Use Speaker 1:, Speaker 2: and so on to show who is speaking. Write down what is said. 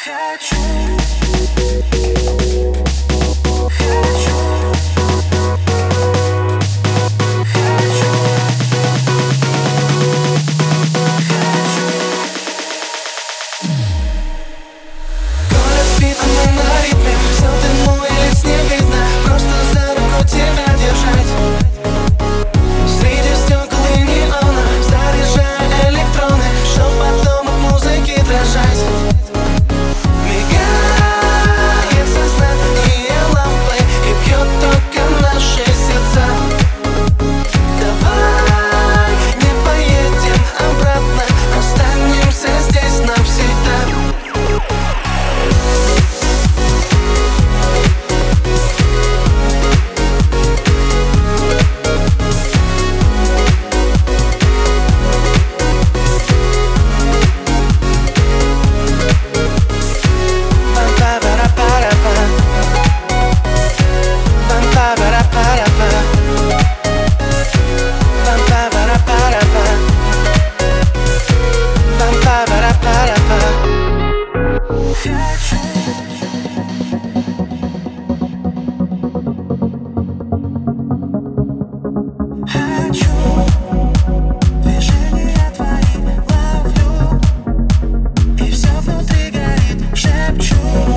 Speaker 1: Хочу. Спит, а мы на ритме. Взял ты мой лиц, не видно. Просто за руку тебя держать. Среди стекол и неона, заряжая электроны, чтоб потом от музыки дрожать. Мигает сознание лампы и бьет только наши сердца. Давай не поедем обратно, останемся здесь навсегда. Шепчу.